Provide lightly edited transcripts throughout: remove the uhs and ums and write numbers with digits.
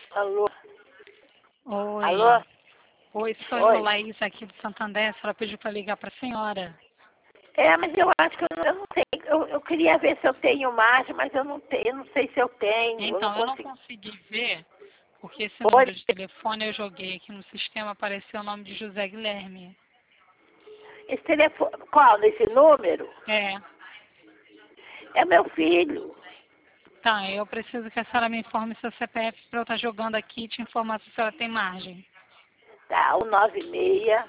Alô? Oi. Alô? Oi, sou Oi. eu, Laís, aqui do Santander. A senhora pediu para ligar para a senhora. Mas eu acho que eu não sei. Eu queria ver se eu tenho margem, mas eu não tenho, eu não sei se eu tenho. Então, eu não Consigo. consegui ver, porque esse Oi? número de telefone eu joguei aqui no sistema, apareceu o nome de José Guilherme. Esse telefone. Qual? Nesse número? É. É meu filho. Tá, eu preciso que a senhora me informe seu CPF para eu estar jogando aqui e te informar se a senhora tem margem. Tá, o 96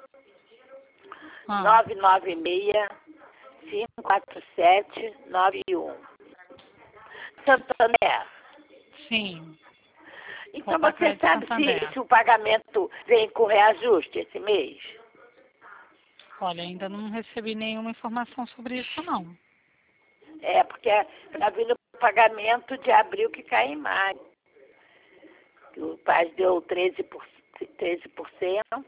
Ah, 996 547 91. Santander. sim. Então Opa, você Crédito sabe Santander. se o pagamento vem com reajuste esse mês? Olha, ainda não recebi nenhuma informação sobre isso, não. É, porque está vindo o pagamento de abril que cai em maio. O pai deu 13%.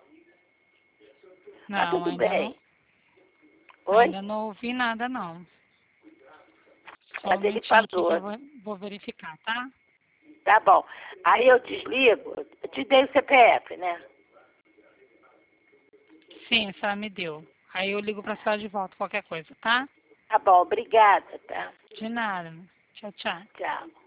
Mas Não, tudo bem. Oi? ainda não ouvi nada, não. Só um Mas ele momentinho aqui que falou. eu vou verificar, tá? Tá bom. Aí eu desligo. Eu te dei o CPF, né? Sim, a senhora me deu. Aí eu ligo pra senhora de volta, qualquer coisa, tá? Tá bom, obrigada, tá? De nada. Tchau, tchau. Tchau.